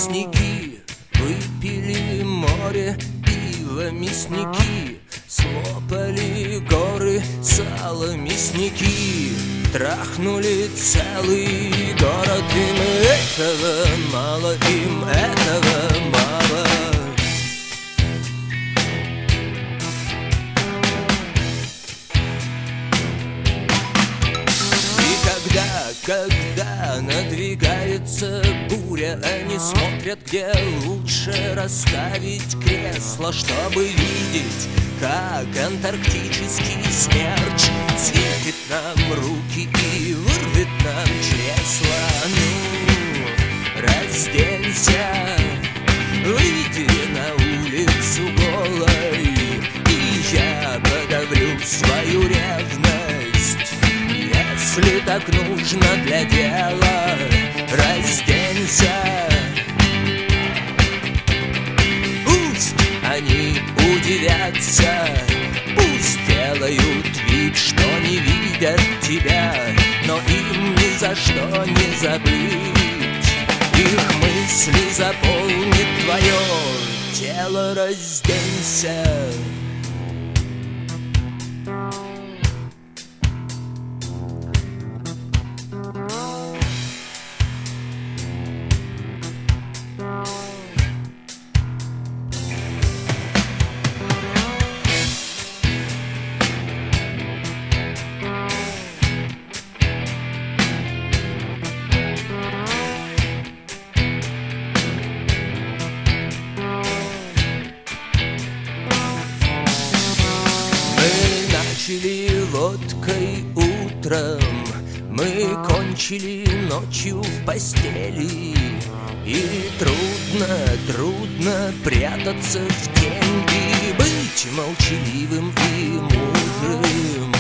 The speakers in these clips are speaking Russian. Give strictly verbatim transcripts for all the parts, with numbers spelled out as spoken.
лесники выпили море пива, мясники слопали горы сала, мясники трахнули целый город. Им этого мало, им этого мало. Когда надвигается буря, они смотрят, где лучше расставить кресло, чтобы видеть, как антарктический смерч светит нам руки и вырвет нам чресла. Ну, разденься, выйди на улицу голой, и я подавлю свою ревность. Если так нужно для дела, разденься. Пусть они удивятся, пусть делают вид, что не видят тебя, но им ни за что не забыть. Их мысли заполнит твое тело, разденься. Начали водкой утром, мы кончили ночью в постели. И трудно, трудно прятаться в тень и быть молчаливым и мудрым.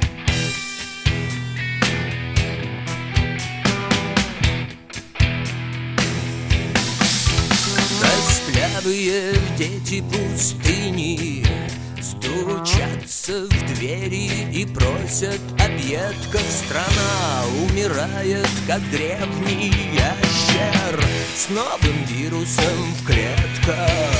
Костлявые дети пустыни стучатся в двери и просят объедков. Страна умирает, как древний ящер с новым вирусом в клетках.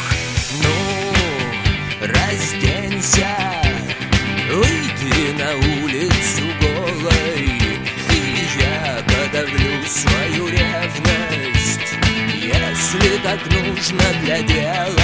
Ну, разденься, выйди на улицу голой, и я подавлю свою ревность. Если так нужно для дела,